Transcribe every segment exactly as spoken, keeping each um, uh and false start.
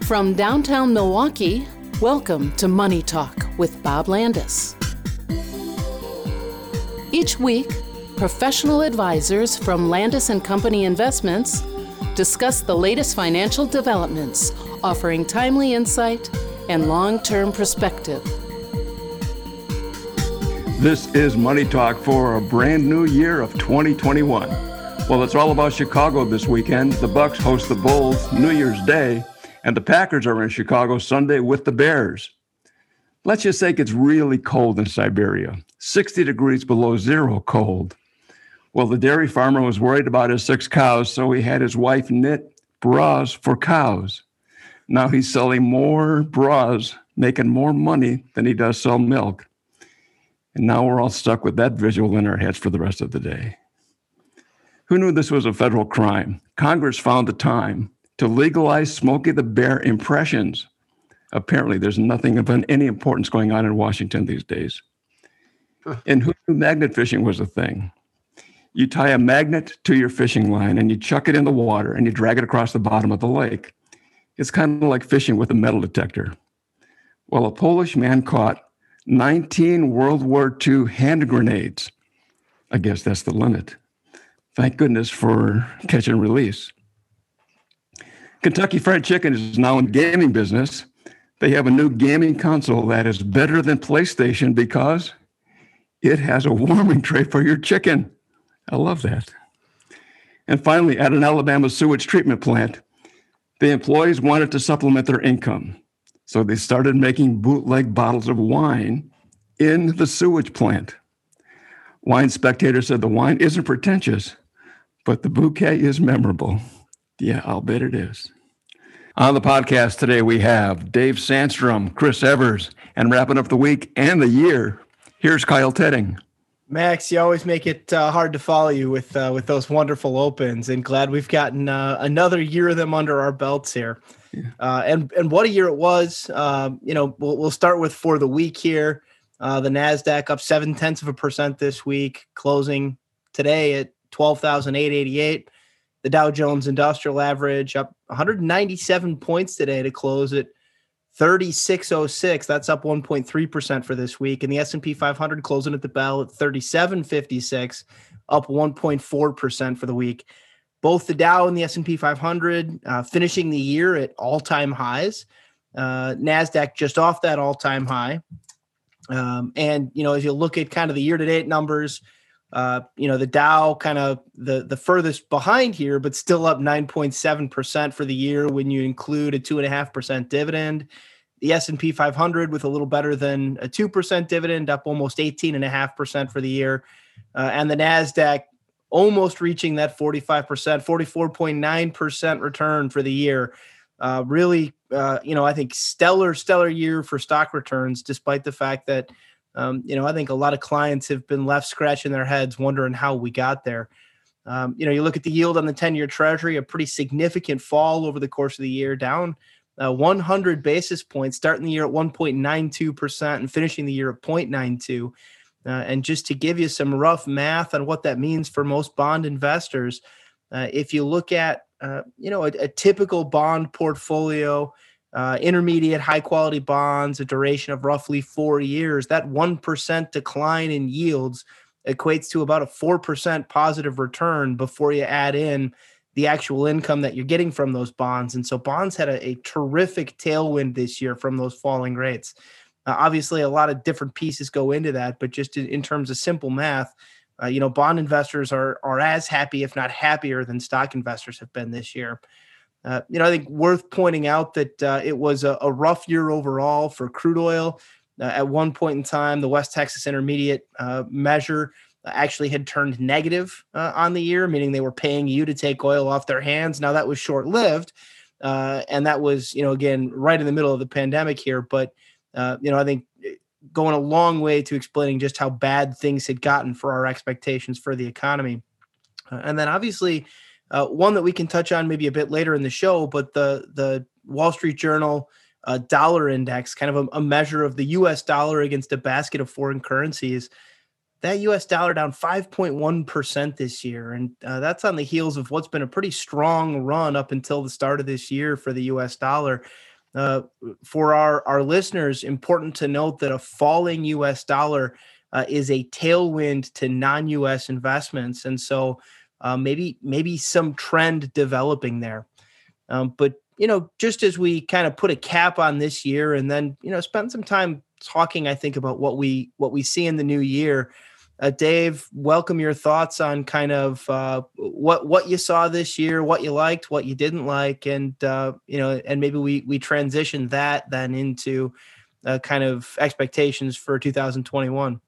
From downtown Milwaukee, welcome to Money Talk with Bob Landis. Each week, professional advisors from Landis and Company Investments discuss the latest financial developments, offering timely insight and long-term perspective. This is Money Talk for a brand new year of twenty twenty-one. Well, it's all about Chicago this weekend. The Bucks host the Bulls New Year's Day, and the Packers are in Chicago Sunday with the Bears. Let's just say it gets really cold in Siberia, sixty degrees below zero cold. Well, the dairy farmer was worried about his six cows, so he had his wife knit bras for cows. Now he's selling more bras, making more money than he does sell milk. And now we're all stuck with that visual in our heads for the rest of the day. Who knew this was a federal crime? Congress found the time to legalize Smokey the Bear impressions. Apparently, there's nothing of any importance going on in Washington these days. And who knew magnet fishing was a thing? You tie a magnet to your fishing line and you chuck it in the water and you drag it across the bottom of the lake. It's kind of like fishing with a metal detector. Well, a Polish man caught nineteen World War Two hand grenades. I guess that's the limit. Thank goodness for catch and release. Kentucky Fried Chicken is now in gaming business. They have a new gaming console that is better than PlayStation because it has a warming tray for your chicken. I love that. And finally, at an Alabama sewage treatment plant, the employees wanted to supplement their income. So they started making bootleg bottles of wine in the sewage plant. Wine Spectator said the wine isn't pretentious, but the bouquet is memorable. Yeah, I'll bet it is. On the podcast today, we have Dave Sandstrom, Chris Evers, and wrapping up the week and the year, here's Kyle Tedding. Max, you always make it uh, hard to follow you with uh, with those wonderful opens, and glad we've gotten uh, another year of them under our belts here. Yeah. Uh, and and what a year it was. Uh, you know, we'll, we'll start with for the week here. Uh, the NASDAQ up seven tenths of a percent this week, closing today at twelve thousand eight hundred eighty-eight. The Dow Jones Industrial Average up one hundred ninety-seven points today to close at thirty-six oh six. That's up one point three percent for this week. And the S and P five hundred closing at the bell at thirty-seven fifty-six, up one point four percent for the week. Both the Dow and the S and P five hundred uh, finishing the year at all-time highs. Uh, NASDAQ just off that all-time high. Um, and, you know, as you look at kind of the year-to-date numbers, uh, you know, the Dow kind of the, the furthest behind here, but still up nine point seven percent for the year when you include a two point five percent dividend. The S and P five hundred with a little better than a two percent dividend, up almost eighteen point five percent for the year. Uh, and the NASDAQ almost reaching that forty-five percent, forty-four point nine percent return for the year. Uh, really, uh, you know, I think stellar, stellar year for stock returns, despite the fact that, um, you know, I think a lot of clients have been left scratching their heads wondering how we got there. Um, you know, you look at the yield on the ten-year Treasury, a pretty significant fall over the course of the year, down uh, one hundred basis points, starting the year at one point nine two percent and finishing the year at zero point nine two. Uh, and just to give you some rough math on what that means for most bond investors, uh, if you look at, uh, you know, a, a typical bond portfolio, uh, intermediate high quality bonds, a duration of roughly four years, that one percent decline in yields equates to about a four percent positive return before you add in the actual income that you're getting from those bonds. And so bonds had a, a terrific tailwind this year from those falling rates. Uh, obviously, a lot of different pieces go into that, but just in, in terms of simple math, uh, you know, bond investors are are as happy, if not happier, than stock investors have been this year. Uh, you know, I think worth pointing out that uh, it was a, a rough year overall for crude oil. Uh, at one point in time, the West Texas Intermediate uh, measure actually had turned negative uh, on the year, meaning they were paying you to take oil off their hands. Now that was short-lived, uh, and that was, you know, again, right in the middle of the pandemic here. But Uh, you know, I think going a long way to explaining just how bad things had gotten for our expectations for the economy. Uh, and then obviously uh, one that we can touch on maybe a bit later in the show, but the, the Wall Street Journal uh, dollar index, kind of a, a measure of the U S dollar against a basket of foreign currencies, that U S dollar down five point one percent this year. And uh, that's on the heels of what's been a pretty strong run up until the start of this year for the U S dollar. Uh, for our, our listeners, important to note that a falling U S dollar uh, is a tailwind to non-U S investments. And so uh, maybe maybe some trend developing there. Um, but, you know, just as we kind of put a cap on this year and then, you know, spend some time talking, I think, about what we what we see in the new year. Uh, Dave, welcome your thoughts on kind of uh, what what you saw this year, what you liked, what you didn't like, and uh, you know, and maybe we we transition that then into uh, kind of expectations for two thousand twenty-one.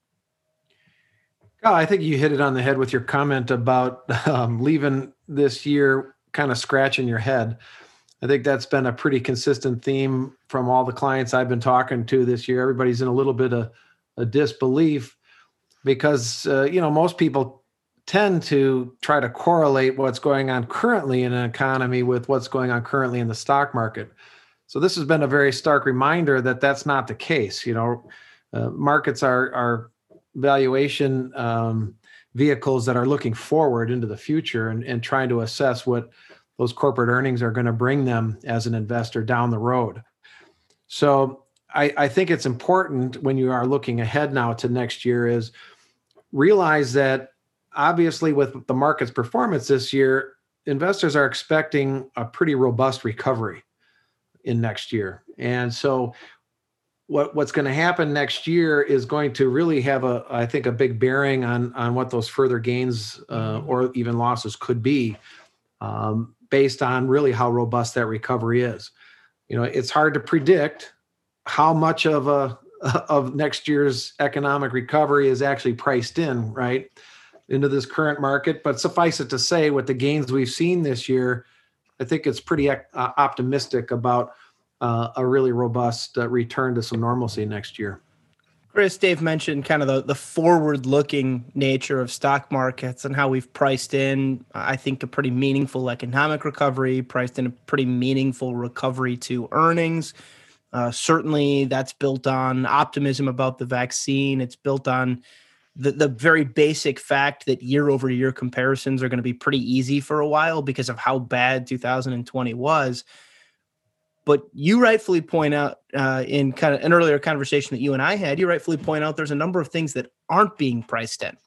Oh, I think you hit it on the head with your comment about um, leaving this year kind of scratching your head. I think that's been a pretty consistent theme from all the clients I've been talking to this year. Everybody's in a little bit of a disbelief because, uh, you know, most people tend to try to correlate what's going on currently in an economy with what's going on currently in the stock market. So this has been a very stark reminder that that's not the case. You know, uh, markets are, are valuation um, vehicles that are looking forward into the future and, and trying to assess what those corporate earnings are going to bring them as an investor down the road. So I, I think it's important when you are looking ahead now to next year is realize that obviously with the market's performance this year, investors are expecting a pretty robust recovery in next year. And so what, what's going to happen next year is going to really have a, I think, a big bearing on, on what those further gains uh, or even losses could be um, based on really how robust that recovery is. You know, it's hard to predict how much of a of next year's economic recovery is actually priced in, right, into this current market. But suffice it to say, with the gains we've seen this year, I think it's pretty uh, optimistic about uh, a really robust uh, return to some normalcy next year. Chris, Dave mentioned kind of the, the forward-looking nature of stock markets and how we've priced in, I think, a pretty meaningful economic recovery, priced in a pretty meaningful recovery to earnings. Uh, certainly, that's built on optimism about the vaccine. It's built on the, the very basic fact that year-over-year comparisons are going to be pretty easy for a while because of how bad two thousand twenty was. But you rightfully point out uh, in kind of an earlier conversation that you and I had, you rightfully point out there's a number of things that aren't being priced in.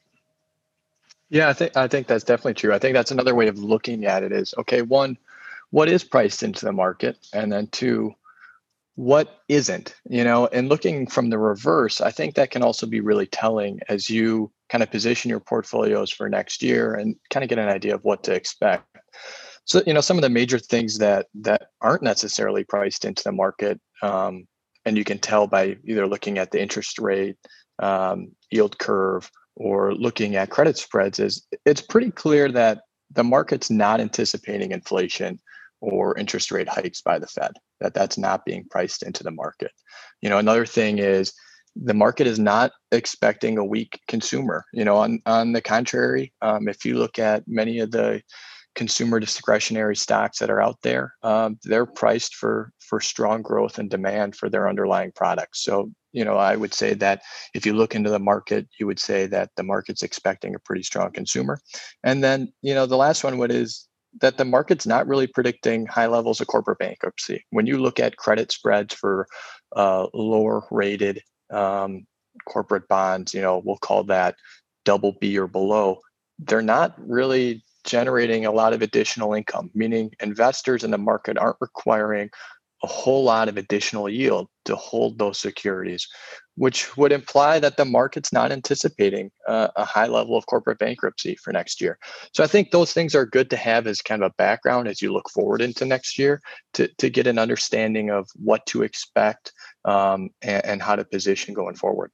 Yeah, I think I think that's definitely true. I think that's another way of looking at it is, okay, one, what is priced into the market? And then two, what isn't? You know, and looking from the reverse, I think that can also be really telling as you kind of position your portfolios for next year and kind of get an idea of what to expect. So, you know, some of the major things that that aren't necessarily priced into the market, um, and you can tell by either looking at the interest rate, um, yield curve, or looking at credit spreads, is it's pretty clear that the market's not anticipating inflation or interest rate hikes by the Fed, that that's not being priced into the market. You know, another thing is the market is not expecting a weak consumer. You know, on, on the contrary, um, if you look at many of the consumer discretionary stocks that are out there, um, they're priced for for strong growth and demand for their underlying products. So, you know, I would say that if you look into the market, you would say that the market's expecting a pretty strong consumer. And then, you know, the last one would is that the market's not really predicting high levels of corporate bankruptcy. When you look at credit spreads for uh, lower rated um, corporate bonds, you know, we'll call that double B or below, they're not really generating a lot of additional income, meaning investors in the market aren't requiring a whole lot of additional yield to hold those securities, which would imply that the market's not anticipating uh, a high level of corporate bankruptcy for next year. So I think those things are good to have as kind of a background as you look forward into next year to, to get an understanding of what to expect um, and, and how to position going forward.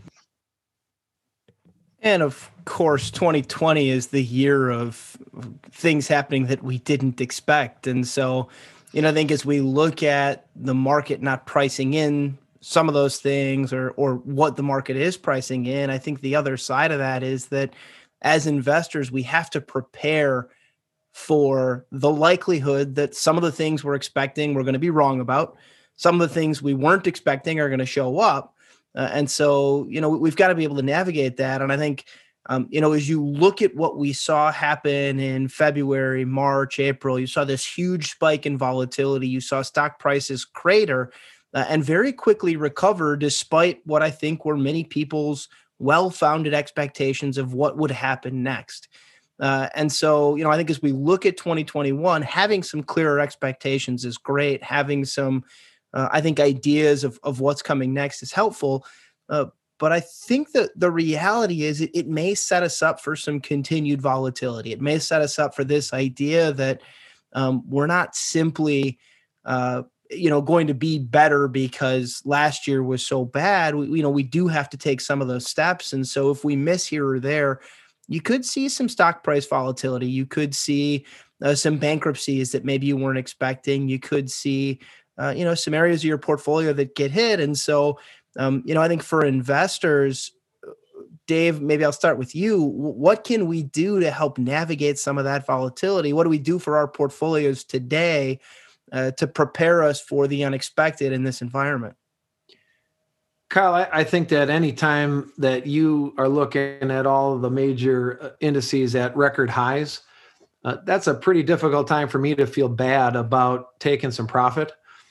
And of course, twenty twenty is the year of things happening that we didn't expect. And so, you know, I think as we look at the market not pricing in some of those things or or what the market is pricing in, I think the other side of that is that as investors, we have to prepare for the likelihood that some of the things we're expecting we're going to be wrong about. Some of the things we weren't expecting are going to show up. Uh, and so, you know, we've got to be able to navigate that. And I think Um, you know, as you look at what we saw happen in February, March, April, you saw this huge spike in volatility. You saw stock prices crater uh, and very quickly recover, despite what I think were many people's well-founded expectations of what would happen next. Uh, and so, you know, I think as we look at twenty twenty-one, having some clearer expectations is great. Having some, uh, I think, ideas of, of what's coming next is helpful. Uh, But I think that the reality is it, it may set us up for some continued volatility. It may set us up for this idea that um, we're not simply, uh, you know, going to be better because last year was so bad. We, you know, we do have to take some of those steps. And so if we miss here or there, you could see some stock price volatility. You could see uh, some bankruptcies that maybe you weren't expecting. You could see, uh, you know, some areas of your portfolio that get hit. And so, Um, you know, I think for investors, Dave, maybe I'll start with you. What can we do to help navigate some of that volatility? What do we do for our portfolios today uh, to prepare us for the unexpected in this environment? Kyle, I, I think that any time that you are looking at all of the major indices at record highs, uh, that's a pretty difficult time for me to feel bad about taking some profit.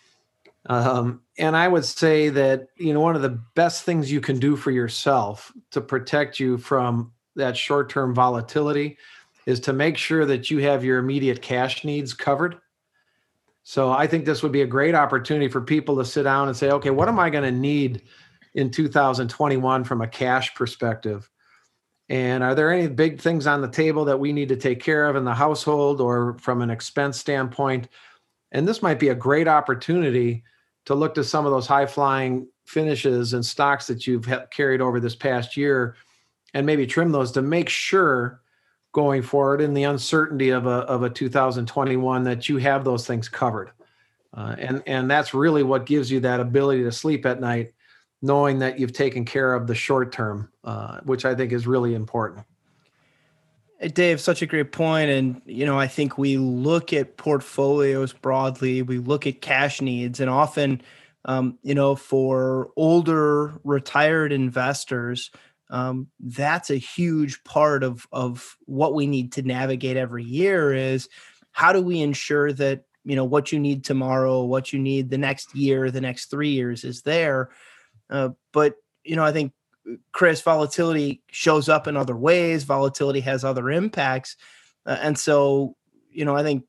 Um, and I would say that, you know, one of the best things you can do for yourself to protect you from that short-term volatility is to make sure that you have your immediate cash needs covered. So I think this would be a great opportunity for people to sit down and say, okay, what am I going to need in two thousand twenty-one from a cash perspective? And are there any big things on the table that we need to take care of in the household or from an expense standpoint? And this might be a great opportunity to look to some of those high-flying finishes and stocks that you've carried over this past year and maybe trim those to make sure going forward in the uncertainty of a, of a two thousand twenty-one that you have those things covered. Uh, and, and that's really what gives you that ability to sleep at night, knowing that you've taken care of the short term, uh, which I think is really important. Dave, such a great point. And, you know, I think we look at portfolios broadly, we look at cash needs, and often, um, you know, for older retired investors, um, that's a huge part of, of what we need to navigate every year is how do we ensure that, you know, what you need tomorrow, what you need the next year, the next three years is there. Uh, but, you know, I think, Chris, volatility shows up in other ways. Volatility has other impacts. Uh, and so, you know, I think,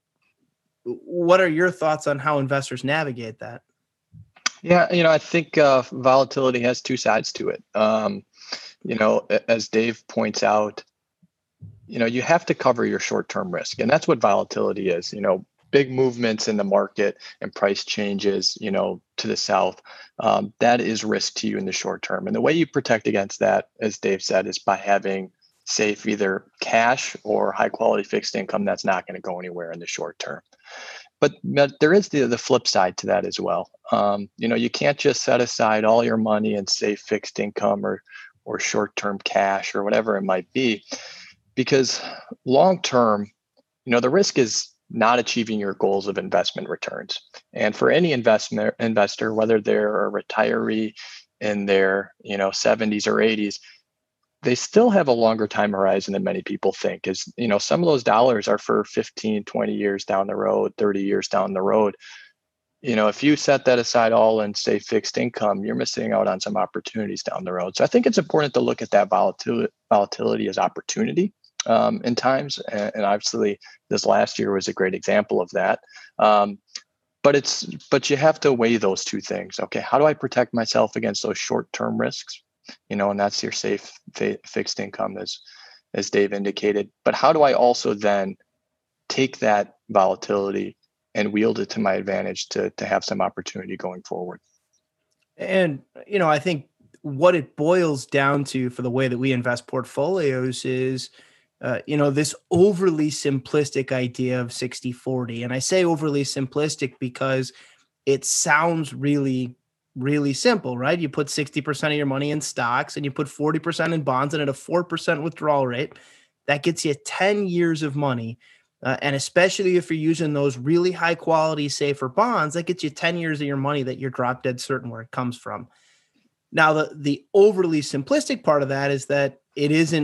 what are your thoughts on how investors navigate that? Yeah, you know, I think uh, volatility has two sides to it. Um, you know, as Dave points out, you know, you have to cover your short-term risk. And that's what volatility is. You know, big movements in the market and price changes, you know, to the south, um, that is risk to you in the short term. And the way you protect against that, as Dave said, is by having safe either cash or high quality fixed income that's not going to go anywhere in the short term. But, but there is the, the flip side to that as well. Um, you know, you can't just set aside all your money in safe fixed income or or short-term cash or whatever it might be, because long-term, you know, the risk is not achieving your goals of investment returns. And for any investment investor, whether they're a retiree in their, you know, seventies or eighties, they still have a longer time horizon than many people think. Is, you know, some of those dollars are for fifteen, twenty years down the road, thirty years down the road. You know, if you set that aside all in, say, fixed income, you're missing out on some opportunities down the road. So I think it's important to look at that volatility, volatility as opportunity um, in times. And, and obviously, this last year was a great example of that. Um, but it's but you have to weigh those two things. Okay, how do I protect myself against those short-term risks? You know, and that's your safe fi- fixed income, as as Dave indicated. But how do I also then take that volatility and wield it to my advantage to to have some opportunity going forward? And, you know, I think what it boils down to for the way that we invest portfolios is, uh, you know, this overly simplistic idea of sixty forty. And I say overly simplistic because it sounds really, really simple, right? You put sixty percent of your money in stocks and you put forty percent in bonds, and at a four percent withdrawal rate, that gets you ten years of money. Uh, and especially if you're using those really high quality, safer bonds, that gets you ten years of your money that you're drop dead certain where it comes from. Now, the, the overly simplistic part of that is that it isn't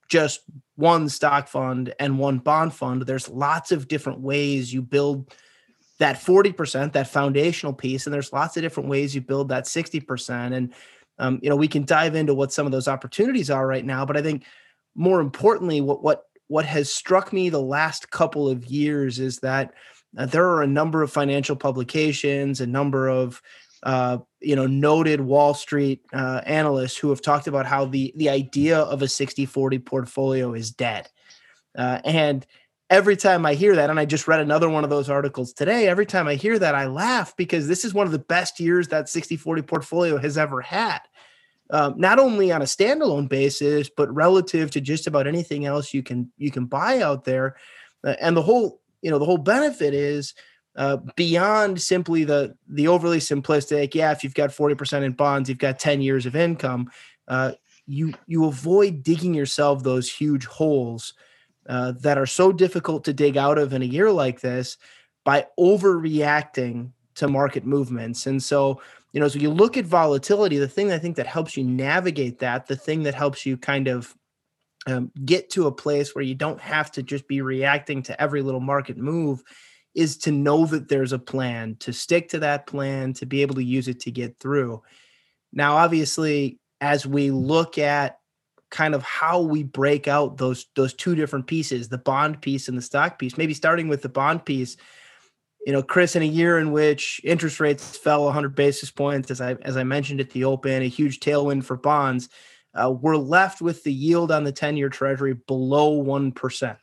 just one stock fund and one bond fund. There's lots of different ways you build that forty percent, that foundational piece. And there's lots of different ways you build that sixty percent. And, um, you know, we can dive into what some of those opportunities are right now. But I think more importantly, what, what, what has struck me the last couple of years is that uh, there are a number of financial publications, a number of, uh, you know, noted Wall Street uh, analysts who have talked about how the, the idea of a sixty forty portfolio is dead. Uh, and every time I hear that, and I just read another one of those articles today, every time I hear that, I laugh because this is one of the best years that sixty forty portfolio has ever had. Um, not only on a standalone basis, but relative to just about anything else you can you can buy out there. Uh, and the whole, you know, the whole benefit is uh, beyond simply the the overly simplistic, yeah, if you've got forty percent in bonds, you've got ten years of income. Uh, you you avoid digging yourself those huge holes Uh, that are so difficult to dig out of in a year like this by overreacting to market movements. And so, you know, so you look at volatility, the thing I think that helps you navigate that, the thing that helps you kind of um, get to a place where you don't have to just be reacting to every little market move, is to know that there's a plan, to stick to that plan, to be able to use it to get through. Now, obviously, as we look at kind of how we break out those those two different pieces, the bond piece and the stock piece, maybe starting with the bond piece, you know, Chris, in a year in which interest rates fell one hundred basis points, as I as I mentioned at the open, a huge tailwind for bonds, uh, we're left with the yield on the ten-year treasury below one percent.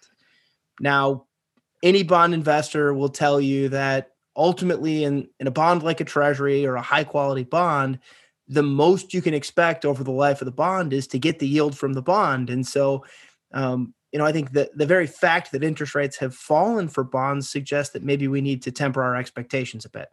Now, any bond investor will tell you that ultimately in, in a bond like a treasury or a high-quality bond, the most you can expect over the life of the bond is to get the yield from the bond. And so, um, you know, I think that the very fact that interest rates have fallen for bonds suggests that maybe we need to temper our expectations a bit.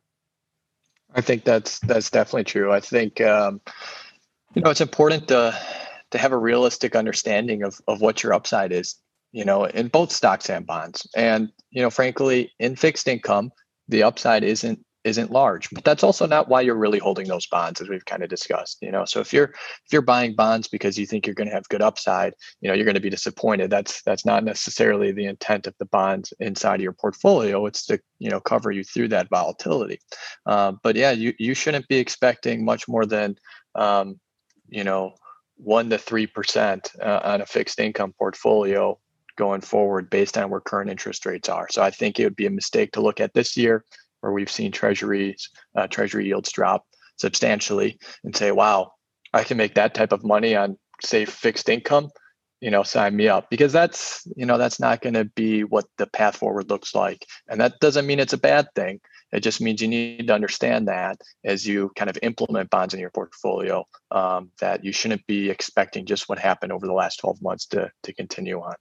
I think that's that's definitely true. I think um, you know, it's important to to have a realistic understanding of of what your upside is, you know, in both stocks and bonds. And, you know, frankly, in fixed income, the upside isn't isn't large, but that's also not why you're really holding those bonds, as we've kind of discussed, you know. So if you're if you're buying bonds because you think you're going to have good upside, you know, you're going to be disappointed. That's that's not necessarily the intent of the bonds inside of your portfolio. It's to, you know, cover you through that volatility. Uh, but yeah, you you shouldn't be expecting much more than um, you know, one to three percent uh, on a fixed income portfolio going forward based on where current interest rates are. So I think it would be a mistake to look at this year, where we've seen treasuries, uh, treasury yields drop substantially, and say, wow, I can make that type of money on, say, fixed income, you know, sign me up. Because that's, you know, that's not going to be what the path forward looks like. And that doesn't mean it's a bad thing. It just means you need to understand that as you kind of implement bonds in your portfolio, um, that you shouldn't be expecting just what happened over the last twelve months to to continue on.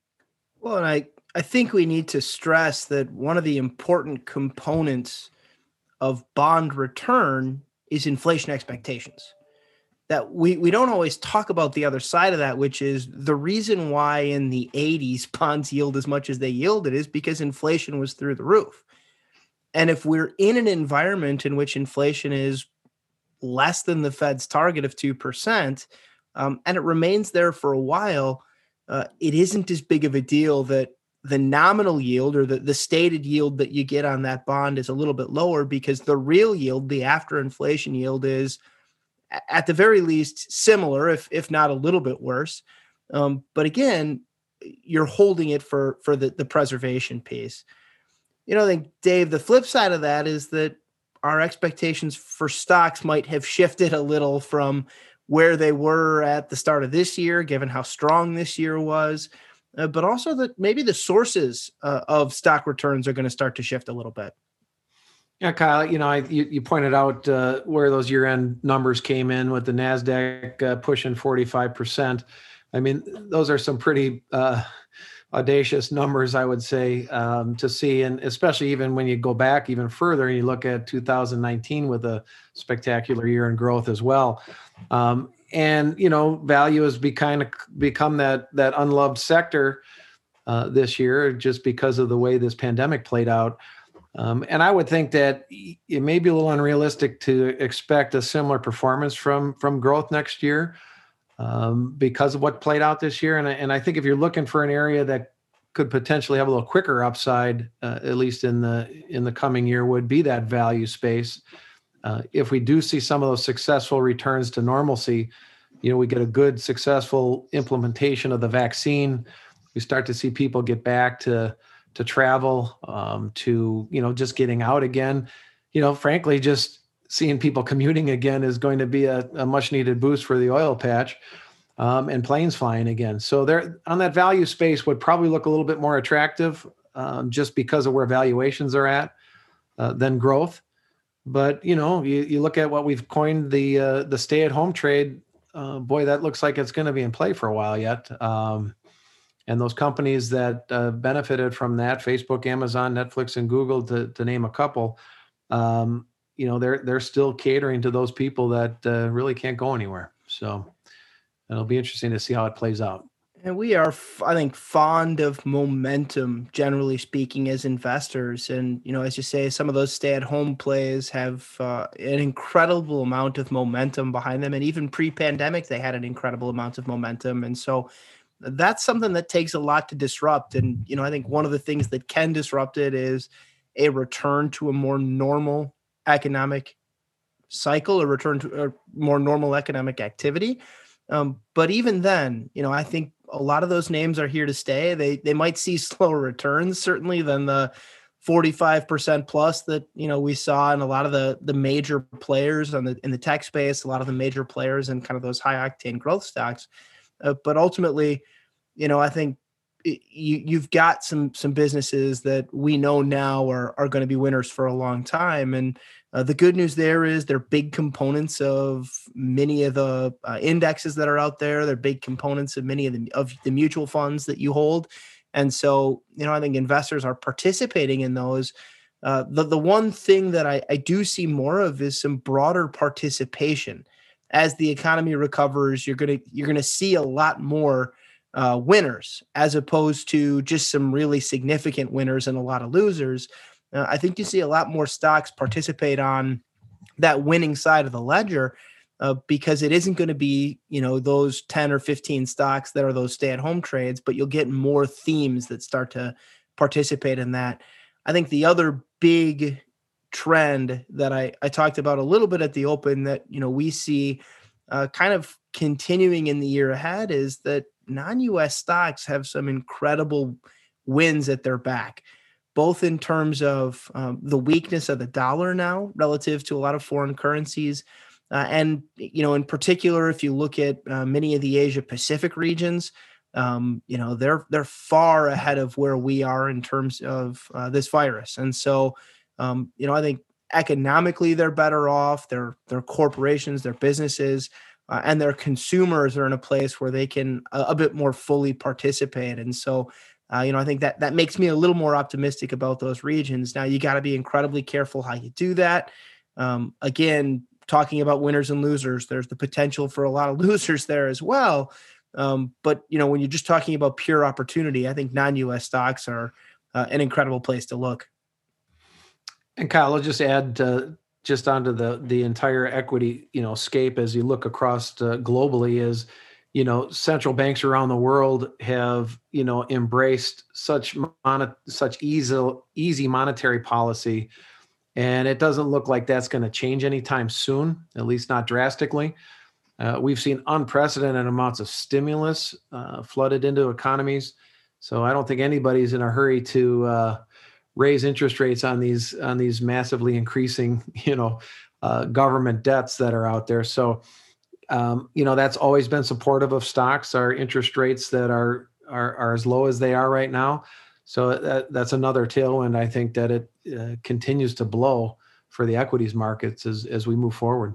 Well, and I, I think we need to stress that one of the important components of bond return is inflation expectations. That we, we don't always talk about the other side of that, which is the reason why in the eighties bonds yield as much as they yielded is because inflation was through the roof. And if we're in an environment in which inflation is less than the Fed's target of two percent, um, and it remains there for a while, uh, it isn't as big of a deal that the nominal yield or the, the stated yield that you get on that bond is a little bit lower, because the real yield, the after inflation yield, is at the very least similar, if if not a little bit worse. Um, but again, you're holding it for for the, the preservation piece. You know, I think, Dave, the flip side of that is that our expectations for stocks might have shifted a little from where they were at the start of this year, given how strong this year was. Uh, but also that maybe the sources uh, of stock returns are going to start to shift a little bit. Yeah, Kyle, you know, I, you, you pointed out uh, where those year-end numbers came in with the NASDAQ uh, pushing forty-five percent. I mean, those are some pretty uh, audacious numbers, I would say, um, to see. And especially even when you go back even further and you look at two thousand nineteen with a spectacular year in growth as well. Um, and, you know, value has be kind of become that, that unloved sector uh, this year just because of the way this pandemic played out. Um, and I would think that it may be a little unrealistic to expect a similar performance from, from growth next year. um, because of what played out this year. And I, and I think if you're looking for an area that could potentially have a little quicker upside, uh, at least in the in the coming year, would be that value space. Uh, if we do see some of those successful returns to normalcy, you know, we get a good, successful implementation of the vaccine. We start to see people get back to to travel, um, to, you know, just getting out again. You know, frankly, just seeing people commuting again is going to be a, a much needed boost for the oil patch, um, and planes flying again. So there, on that value space, would probably look a little bit more attractive, um, just because of where valuations are at, uh, than growth. But, you know, you, you look at what we've coined the uh, the stay-at-home trade. Uh, boy, that looks like it's going to be in play for a while yet. Um, and those companies that uh, benefited from that, Facebook, Amazon, Netflix, and Google, to, to name a couple, um, you know, they're they're still catering to those people that uh, really can't go anywhere. So it'll be interesting to see how it plays out. And we are, I think, fond of momentum, generally speaking, as investors. And, you know, as you say, some of those stay-at-home plays have uh, an incredible amount of momentum behind them. And even pre-pandemic, they had an incredible amount of momentum. And so that's something that takes a lot to disrupt. And, you know, I think one of the things that can disrupt it is a return to a more normal economic cycle, a return to a more normal economic activity. Um, but even then, you know, I think a lot of those names are here to stay. They they might see slower returns, certainly, than the forty-five percent plus that, you know, we saw in a lot of the the major players on the in the tech space, a lot of the major players and kind of those high octane growth stocks. Uh, but ultimately, you know, I think it, you you've got some some businesses that we know now are are going to be winners for a long time. And Uh, the good news there is they're big components of many of the uh, indexes that are out there. They're big components of many of the of the mutual funds that you hold. And so, you know, I think investors are participating in those. Uh, the, the one thing that I, I do see more of is some broader participation. As the economy recovers, you're going to you're going to see a lot more uh, winners, as opposed to just some really significant winners and a lot of losers. Uh, I think you see a lot more stocks participate on that winning side of the ledger, uh, because it isn't going to be, you know, those ten or fifteen stocks that are those stay-at-home trades, but you'll get more themes that start to participate in that. I think the other big trend that I, I talked about a little bit at the open that, you know, we see uh, kind of continuing in the year ahead is that non-U S stocks have some incredible wins at their back, both in terms of um, the weakness of the dollar now relative to a lot of foreign currencies. Uh, and, you know, in particular, if you look at uh, many of the Asia Pacific regions, um, you know, they're they're far ahead of where we are in terms of uh, this virus. And so, um, you know, I think economically they're better off. Their their corporations, their businesses, uh, and their consumers are in a place where they can a, a bit more fully participate. And so, Uh, you know, I think that that makes me a little more optimistic about those regions. Now, you got to be incredibly careful how you do that. Um, again, talking about winners and losers, there's the potential for a lot of losers there as well. Um, but, you know, when you're just talking about pure opportunity, I think non-U S stocks are uh, an incredible place to look. And Kyle, I'll just add uh, just onto the the entire equity, you know, scape as you look across uh, globally is, you know, central banks around the world have, you know, embraced such mon- such easy, easy monetary policy. And it doesn't look like that's going to change anytime soon, at least not drastically. Uh, we've seen unprecedented amounts of stimulus uh, flooded into economies. So I don't think anybody's in a hurry to uh, raise interest rates on these on these massively increasing, you know, uh, government debts that are out there. So Um, you know, that's always been supportive of stocks, our interest rates that are, are, are as low as they are right now. So that, that's another tailwind. I think that it uh, continues to blow for the equities markets as, as we move forward.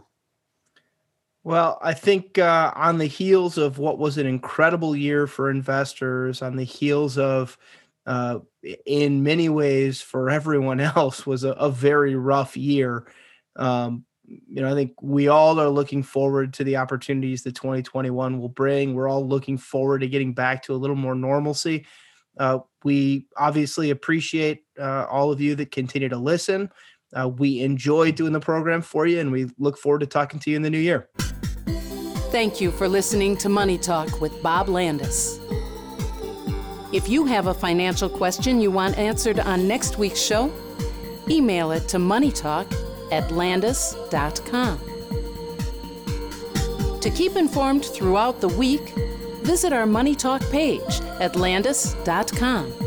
Well, I think uh, on the heels of what was an incredible year for investors, on the heels of, uh, in many ways for everyone else, was a, a very rough year. Um, You know, I think we all are looking forward to the opportunities that twenty twenty-one will bring. We're all looking forward to getting back to a little more normalcy. Uh, we obviously appreciate uh, all of you that continue to listen. Uh, we enjoy doing the program for you, and we look forward to talking to you in the new year. Thank you for listening to Money Talk with Bob Landis. If you have a financial question you want answered on next week's show, email it to moneytalk at landis dot com. To keep informed throughout the week, visit our Money Talk page at landis dot com.